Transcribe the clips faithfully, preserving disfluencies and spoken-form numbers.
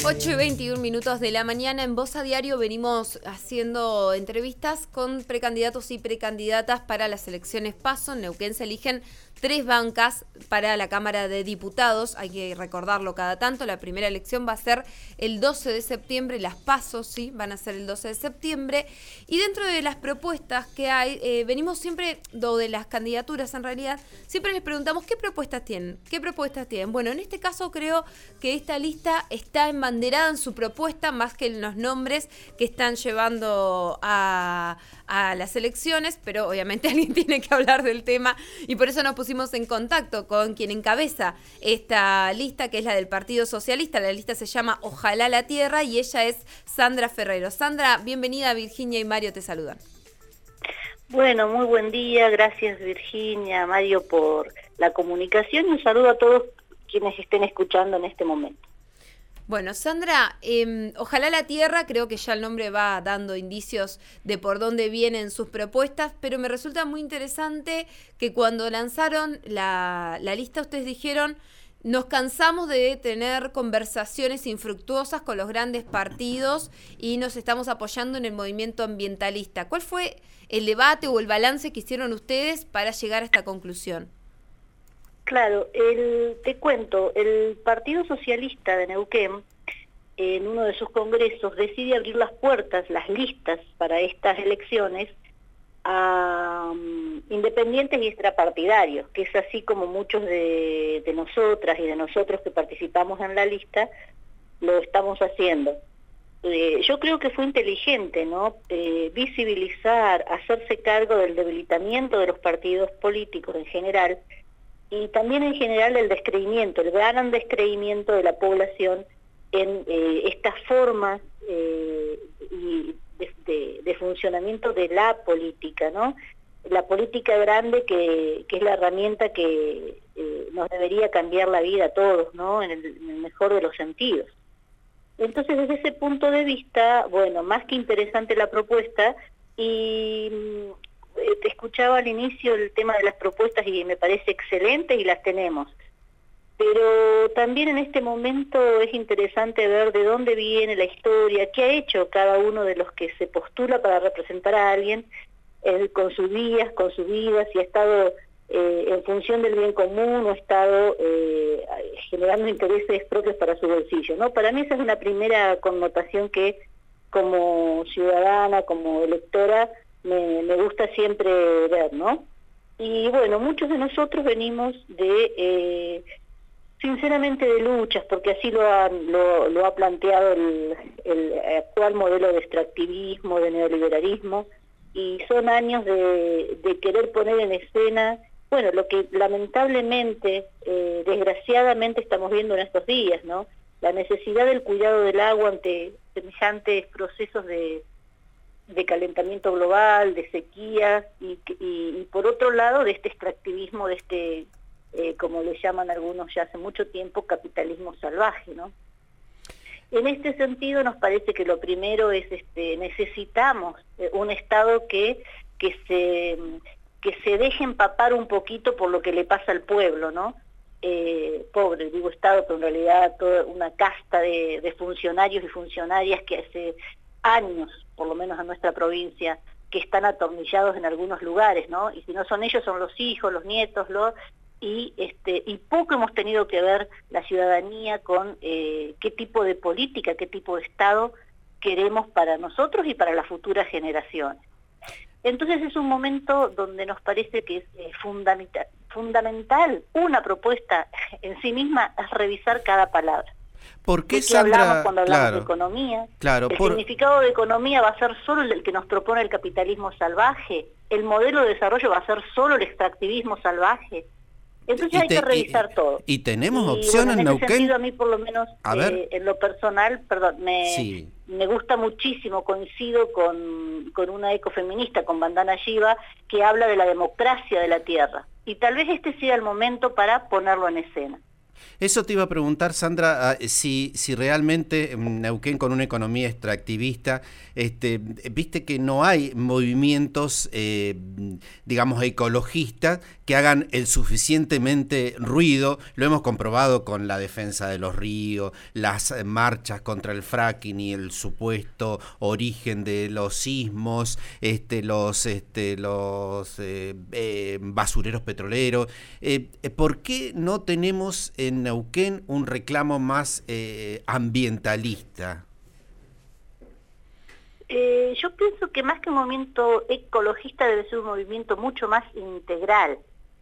ocho y veintiún minutos de la mañana. En Voz a Diario venimos haciendo entrevistas con precandidatos y precandidatas para las elecciones PASO. En Neuquén se eligen tres bancas para la Cámara de Diputados. Hay que recordarlo cada tanto. La primera elección va a ser el doce de septiembre. Las PASO, sí, van a ser el doce de septiembre. Y dentro de las propuestas que hay, eh, venimos siempre, o de las candidaturas en realidad, siempre les preguntamos qué propuestas tienen. ¿Qué propuestas tienen? Bueno, en este caso creo que esta lista está embanderada en su propuesta más que en los nombres que están llevando a, a las elecciones, pero obviamente alguien tiene que hablar del tema y por eso nos pusimos en contacto con quien encabeza esta lista, que es la del Partido Socialista. La lista se llama Ojalá la Tierra y ella es Sandra Ferrero. Sandra, bienvenida. Virginia y Mario te saludan. Bueno, muy buen día. Gracias, Virginia, Mario, por la comunicación y un saludo a todos quienes estén escuchando en este momento. Bueno, Sandra, eh, Ojalá la Tierra, creo que ya el nombre va dando indicios de por dónde vienen sus propuestas, pero me resulta muy interesante que cuando lanzaron la, la lista ustedes dijeron: nos cansamos de tener conversaciones infructuosas con los grandes partidos y nos estamos apoyando en el movimiento ambientalista. ¿Cuál fue el debate o el balance que hicieron ustedes para llegar a esta conclusión? Claro, el, te cuento, el Partido Socialista de Neuquén, en uno de sus congresos, decide abrir las puertas, las listas para estas elecciones a um, independientes y extrapartidarios, que es así como muchos de, de nosotras y de nosotros que participamos en la lista lo estamos haciendo. Eh, yo creo que fue inteligente, ¿no? Eh, visibilizar, hacerse cargo del debilitamiento de los partidos políticos en general, y también en general el descreimiento, el gran descreimiento de la población en eh, estas formas eh, y de, de, de funcionamiento de la política, ¿no? La política grande que, que es la herramienta que eh, nos debería cambiar la vida a todos, ¿no? En el, en el mejor de los sentidos. Entonces, desde ese punto de vista, bueno, más que interesante la propuesta, y te escuchaba al inicio el tema de las propuestas y me parece excelente y las tenemos. Pero también en este momento es interesante ver de dónde viene la historia, qué ha hecho cada uno de los que se postula para representar a alguien eh, con sus días, con su vida, si ha estado eh, en función del bien común o ha estado eh, generando intereses propios para su bolsillo, ¿no? Para mí esa es una primera connotación que como ciudadana, como electora, Me, me gusta siempre ver, ¿no? Y bueno, muchos de nosotros venimos de, eh, sinceramente, de luchas, porque así lo ha, lo, lo ha planteado el, el actual modelo de extractivismo, de neoliberalismo, y son años de, de querer poner en escena, bueno, lo que lamentablemente, eh, desgraciadamente estamos viendo en estos días, ¿no? La necesidad del cuidado del agua ante semejantes procesos de de calentamiento global, de sequías, y, y, y por otro lado de este extractivismo, de este, eh, como le llaman algunos ya hace mucho tiempo, capitalismo salvaje, ¿no? En este sentido nos parece que lo primero es, este, necesitamos eh, un Estado que, que, se, que se deje empapar un poquito por lo que le pasa al pueblo, ¿no? Eh, pobre, digo Estado, pero en realidad toda una casta de, de funcionarios y funcionarias que hace años, por lo menos en nuestra provincia, que están atornillados en algunos lugares, ¿no? Y si no son ellos, son los hijos, los nietos, los y este y poco hemos tenido que ver la ciudadanía con eh, qué tipo de política, qué tipo de Estado queremos para nosotros y para las futuras generaciones. Entonces es un momento donde nos parece que es eh, fundamental, fundamental, una propuesta en sí misma es revisar cada palabra. ¿Por qué, ¿De qué Sandra? hablamos cuando hablamos Claro, de economía? claro, ¿El por... significado de economía va a ser solo el que nos propone el capitalismo salvaje? ¿El modelo de desarrollo va a ser solo el extractivismo salvaje? Entonces hay te, que revisar y, todo. ¿Y tenemos y, opción bueno, en en Neuquén? ese sentido, a mí por lo menos, a eh, ver. en lo personal, perdón, me, Sí. me gusta muchísimo, coincido con, con una ecofeminista, con Vandana Shiva, que habla de la democracia de la tierra. Y tal vez este sea el momento para ponerlo en escena. Eso te iba a preguntar, Sandra, ah, si, si realmente Neuquén, con una economía extractivista, este, viste que no hay movimientos, eh, digamos, ecologistas que hagan el suficientemente ruido. Lo hemos comprobado con la defensa de los ríos, las marchas contra el fracking y el supuesto origen de los sismos, este, los, este, los eh, eh, basureros petroleros. Eh, ¿Por qué no tenemos en Neuquén un reclamo más eh, ambientalista? Eh, yo pienso que más que un movimiento ecologista debe ser un movimiento mucho más integral.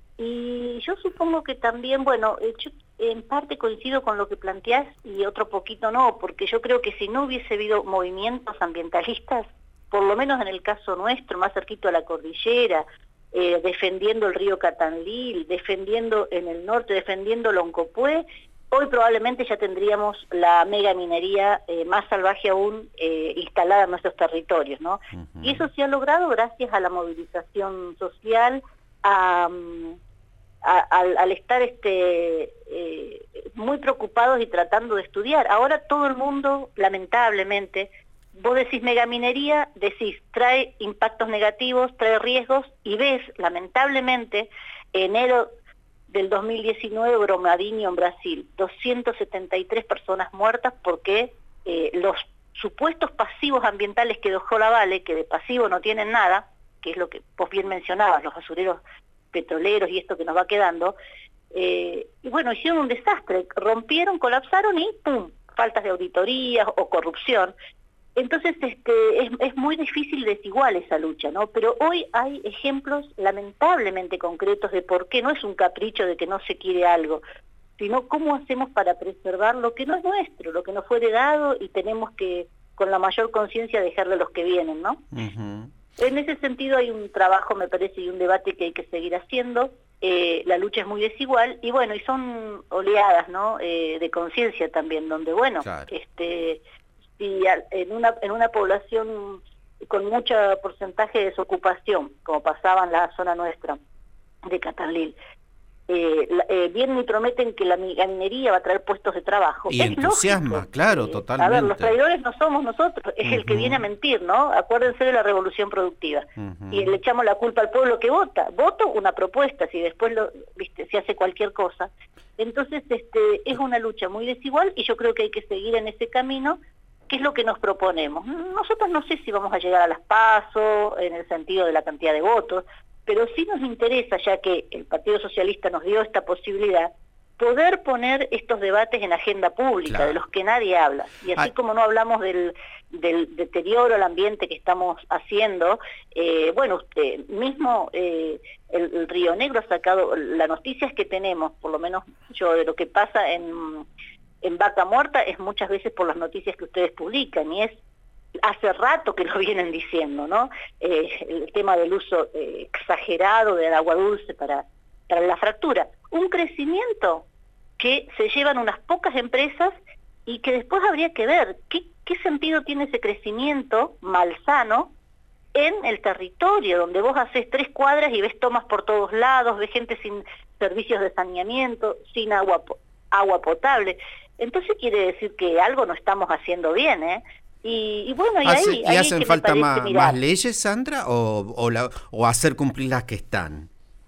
Y yo supongo que también, bueno, yo en parte coincido con lo que planteás y otro poquito no, porque yo creo que si no hubiese habido movimientos ambientalistas, por lo menos en el caso nuestro, más cerquito a la cordillera, eh, defendiendo el río Catanlil, defendiendo en el norte, defendiendo Loncopué, hoy probablemente ya tendríamos la mega minería eh, más salvaje aún eh, instalada en nuestros territorios, ¿no? Uh-huh. Y eso se ha logrado gracias a la movilización social, a, a, al, al estar este, eh, muy preocupados y tratando de estudiar. Ahora todo el mundo, lamentablemente, vos decís megaminería, decís trae impactos negativos, trae riesgos, y ves, lamentablemente, enero del dos mil diecinueve, Brumadinho en Brasil, doscientas setenta y tres personas muertas porque eh, los supuestos pasivos ambientales que dejó la Vale, que de pasivo no tienen nada, que es lo que vos bien mencionabas, los basureros petroleros y esto que nos va quedando, eh, y bueno, hicieron un desastre, rompieron, colapsaron y ¡pum!, faltas de auditorías o corrupción. Entonces este, es, es muy difícil desigual esa lucha, ¿no? Pero hoy hay ejemplos lamentablemente concretos de por qué no es un capricho de que no se quiere algo, sino cómo hacemos para preservar lo que no es nuestro, lo que nos fue heredado, y tenemos que, con la mayor conciencia, dejarle a los que vienen, ¿no? Uh-huh. En ese sentido hay un trabajo, me parece, y un debate que hay que seguir haciendo. Eh, la lucha es muy desigual, y bueno, y son oleadas, ¿no? Eh, de conciencia también, donde, bueno, claro. este... y en una, en una población con mucho porcentaje de desocupación, como pasaba en la zona nuestra de Catanlil, eh, eh, vienen y prometen que la minería va a traer puestos de trabajo. Y es entusiasma, lógico. claro, eh, totalmente. A ver, los traidores no somos nosotros, es uh-huh. el que viene a mentir, ¿no? Acuérdense de la revolución productiva. Uh-huh. Y le echamos la culpa al pueblo que vota. Voto una propuesta, si después lo, viste, se hace cualquier cosa. Entonces este, es una lucha muy desigual, y yo creo que hay que seguir en ese camino. ¿Qué es lo que nos proponemos? Nosotros no sé si vamos a llegar a las PASO en el sentido de la cantidad de votos, pero sí nos interesa, ya que el Partido Socialista nos dio esta posibilidad, poder poner estos debates en la agenda pública, claro. de los que nadie habla. Y así Ay. como no hablamos del, del deterioro al ambiente que estamos haciendo, eh, bueno, usted mismo, eh, el, el Río Negro ha sacado, las noticias que tenemos, por lo menos yo, de lo que pasa en... en Vaca Muerta, es muchas veces por las noticias que ustedes publican, y es hace rato que lo vienen diciendo, ¿no? Eh, el tema del uso eh, exagerado del agua dulce para, para la fractura. Un crecimiento que se llevan unas pocas empresas y que después habría que ver qué, qué sentido tiene ese crecimiento malsano en el territorio, donde vos haces tres cuadras y ves tomas por todos lados, ves gente sin servicios de saneamiento, sin agua, agua potable. Entonces quiere decir que algo no estamos haciendo bien, ¿eh? Y, y bueno, y Hace, ahí... ¿Y ahí hacen es que falta más, mirar. más leyes, Sandra, o, o, la, o hacer cumplir las que están?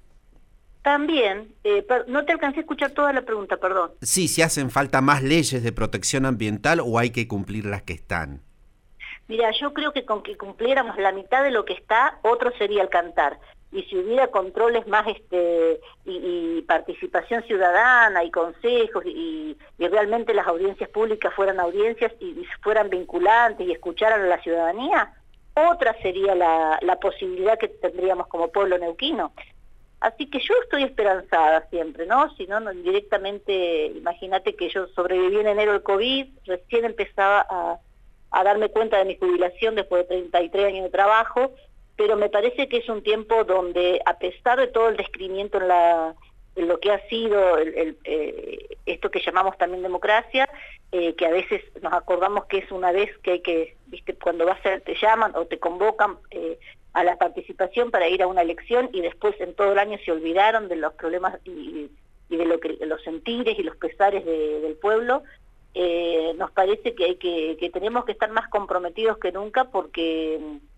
También, eh, per, no te alcancé a escuchar toda la pregunta, perdón. Sí, si hacen falta más leyes de protección ambiental o hay que cumplir las que están. Mira, yo creo que con que cumpliéramos la mitad de lo que está, otro sería el cantar. Y si hubiera controles más este y, y participación ciudadana y consejos y, y realmente las audiencias públicas fueran audiencias y, y fueran vinculantes y escucharan a la ciudadanía, otra sería la, la posibilidad que tendríamos como pueblo neuquino. Así que yo estoy esperanzada siempre, ¿no? Si no, no directamente, imagínate que yo sobreviví en enero del COVID, recién empezaba a, a darme cuenta de mi jubilación después de treinta y tres años de trabajo, pero me parece que es un tiempo donde, a pesar de todo el descrimiento en, la, en lo que ha sido el, el, eh, esto que llamamos también democracia, eh, que a veces nos acordamos que es una vez que hay que, viste, cuando vas a, te llaman o te convocan eh, a la participación para ir a una elección y después en todo el año se olvidaron de los problemas y, y y de lo que los sentires y los pesares de, del pueblo, eh, nos parece que hay que, que tenemos que estar más comprometidos que nunca porque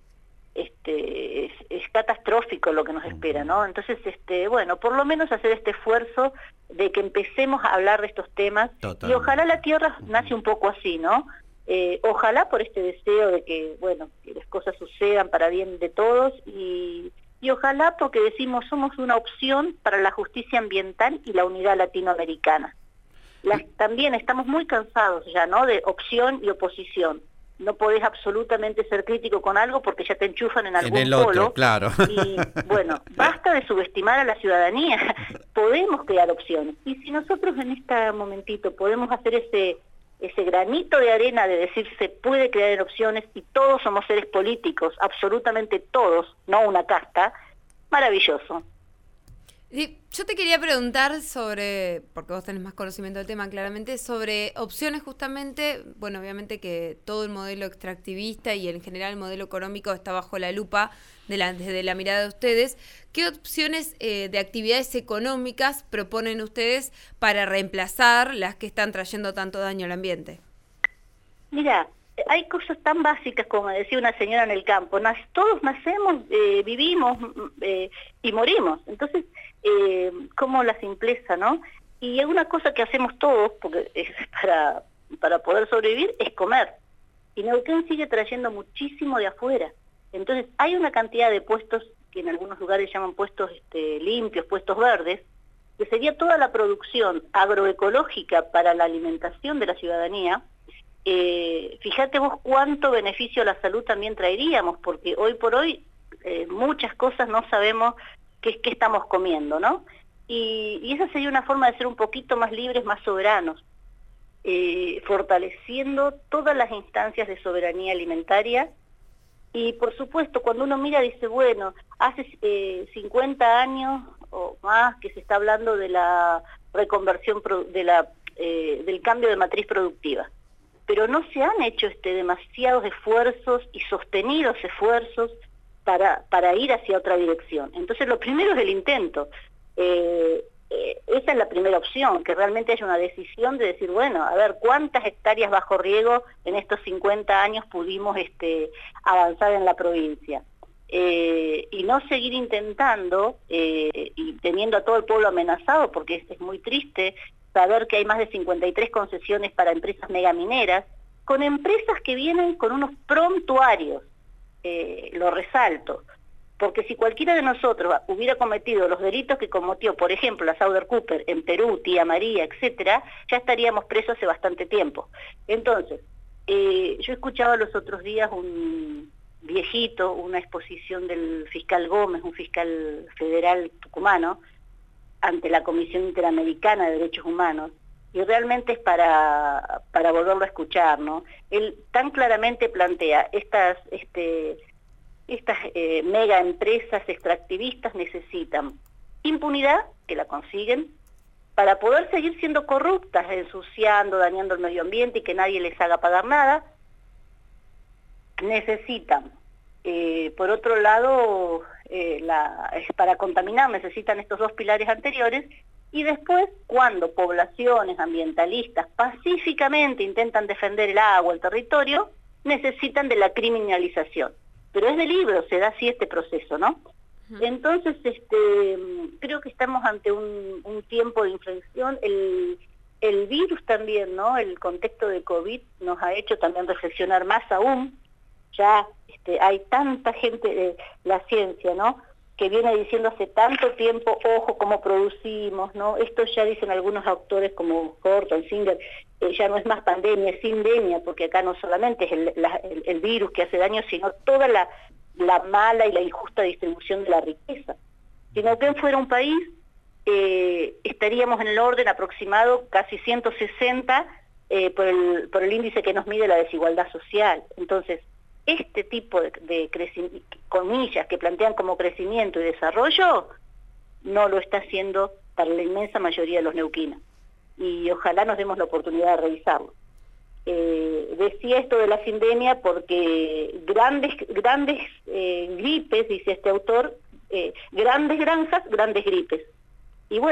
este es, es catastrófico lo que nos espera, ¿no? Entonces, este bueno, por lo menos hacer este esfuerzo de que empecemos a hablar de estos temas. Totalmente. Y ojalá la tierra nace un poco así, ¿no? Eh, ojalá por este deseo de que, bueno, que las cosas sucedan para bien de todos y, y ojalá porque decimos somos una opción para la justicia ambiental y la unidad latinoamericana. Las, también estamos muy cansados ya, ¿no? De opción y oposición. No podés absolutamente ser crítico con algo porque ya te enchufan en algún en el otro, polo. Claro. Y bueno, basta de subestimar a la ciudadanía. Podemos crear opciones. Y si nosotros en este momentito podemos hacer ese ese granito de arena de decir se puede crear opciones y todos somos seres políticos, absolutamente todos, no una casta, maravilloso. Y yo te quería preguntar sobre, porque vos tenés más conocimiento del tema claramente, sobre opciones justamente, bueno, obviamente que todo el modelo extractivista y en general el modelo económico está bajo la lupa de la, desde la mirada de ustedes. ¿Qué opciones eh, de actividades económicas proponen ustedes para reemplazar las que están trayendo tanto daño al ambiente? Mira, hay cosas tan básicas como decía una señora en el campo, Nas, todos nacemos, eh, vivimos eh, y morimos, entonces, eh, como la simpleza, ¿no? Y una cosa que hacemos todos, porque es para, para poder sobrevivir, es comer. Y Neuquén sigue trayendo muchísimo de afuera. Entonces, hay una cantidad de puestos, que en algunos lugares llaman puestos este, limpios, puestos verdes, que sería toda la producción agroecológica para la alimentación de la ciudadanía. Eh, fíjate vos cuánto beneficio a la salud también traeríamos, porque hoy por hoy eh, muchas cosas no sabemos qué, qué estamos comiendo, ¿no? Y, y esa sería una forma de ser un poquito más libres, más soberanos, eh, fortaleciendo todas las instancias de soberanía alimentaria. Y por supuesto, cuando uno mira dice, bueno, hace eh, cincuenta años o más que se está hablando de la reconversión, de la, eh, del cambio de matriz productiva. Pero no se han hecho este, demasiados esfuerzos y sostenidos esfuerzos para, para ir hacia otra dirección. Entonces lo primero es el intento. Eh, eh, esa es la primera opción, que realmente haya una decisión de decir, bueno, a ver, ¿cuántas hectáreas bajo riego en estos cincuenta años pudimos este, avanzar en la provincia? Eh, y no seguir intentando eh, y teniendo a todo el pueblo amenazado, porque es, es muy triste saber que hay más de cincuenta y tres concesiones para empresas megamineras, con empresas que vienen con unos prontuarios, eh, lo resalto, porque si cualquiera de nosotros hubiera cometido los delitos que cometió, por ejemplo, la Sauder Cooper en Perú, Tía María, etcétera, ya estaríamos presos hace bastante tiempo. Entonces, eh, yo escuchaba los otros días un viejito, una exposición del fiscal Gómez, un fiscal federal tucumano, ante la Comisión Interamericana de Derechos Humanos, y realmente es para, para volverlo a escuchar, ¿no? Él tan claramente plantea, estas, este, estas eh, mega empresas extractivistas necesitan impunidad, que la consiguen, para poder seguir siendo corruptas, ensuciando, dañando el medio ambiente y que nadie les haga pagar nada. Necesitan, eh, por otro lado, eh, la, para contaminar necesitan estos dos pilares anteriores, y después, cuando poblaciones ambientalistas pacíficamente intentan defender el agua, el territorio, necesitan de la criminalización. Pero es de libro, se da así este proceso, ¿no? Uh-huh. Entonces, este, creo que estamos ante un, un tiempo de inflexión. El, el virus también, ¿no? El contexto de COVID nos ha hecho también reflexionar más aún. Ya este, hay tanta gente de la ciencia, ¿no?, que viene diciendo hace tanto tiempo, ojo, cómo producimos, ¿no? Esto ya dicen algunos autores como Horton, Singer, eh, ya no es más pandemia, es sindemia, porque acá no solamente es el, la, el, el virus que hace daño, sino toda la, la mala y la injusta distribución de la riqueza. Si Neuquén fuera un país, eh, estaríamos en el orden aproximado casi ciento sesenta eh, por, el, por el índice que nos mide la desigualdad social. Entonces, este tipo de, de crecimiento, comillas, que plantean como crecimiento y desarrollo, no lo está haciendo para la inmensa mayoría de los neuquinos. Y ojalá nos demos la oportunidad de revisarlo. Eh, decía esto de la sindemia porque grandes, grandes eh, gripes, dice este autor, eh, grandes granjas, grandes gripes. Y bueno,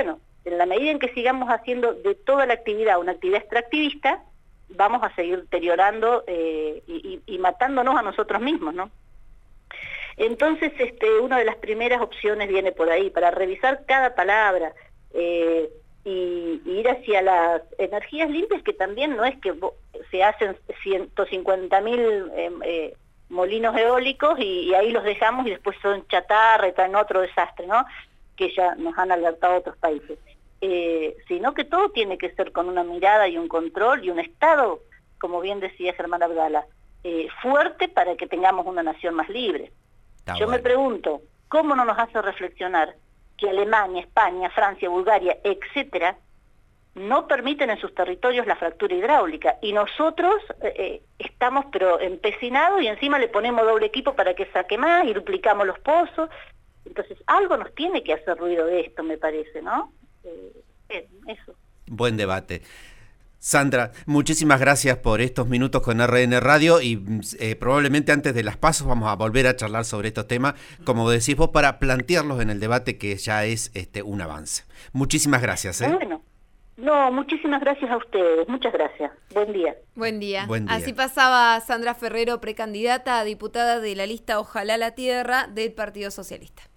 En la medida en que sigamos haciendo de toda la actividad una actividad extractivista, vamos a seguir deteriorando eh, y, y, y matándonos a nosotros mismos, ¿no? Entonces, este, una de las primeras opciones viene por ahí, para revisar cada palabra eh, y, y ir hacia las energías limpias, que también no es que se hacen ciento cincuenta mil eh, eh, molinos eólicos y, y ahí los dejamos y después son chatarra y traen otro desastre, ¿no? Que ya nos han alertado otros países. Eh, sino que todo tiene que ser con una mirada y un control y un Estado, como bien decía Germán Abdala, eh, fuerte para que tengamos una nación más libre. Está Yo bueno. me pregunto, ¿cómo no nos hace reflexionar que Alemania, España, Francia, Bulgaria, etcétera, no permiten en sus territorios la fractura hidráulica? Y nosotros eh, estamos pero empecinados y encima le ponemos doble equipo para que saque más y duplicamos los pozos. Entonces, algo nos tiene que hacer ruido de esto, me parece, ¿no? Eh, eso. Buen debate. Sandra, muchísimas gracias por estos minutos con R N Radio y eh, probablemente antes de las pasos vamos a volver a charlar sobre estos temas, como decís vos, para plantearlos en el debate, que ya es este un avance. Muchísimas gracias. ¿eh? Bueno, no, muchísimas gracias a ustedes, muchas gracias. Buen día. Buen día. Buen día. Así pasaba Sandra Ferrero, precandidata a diputada de la lista Ojalá la Tierra del Partido Socialista.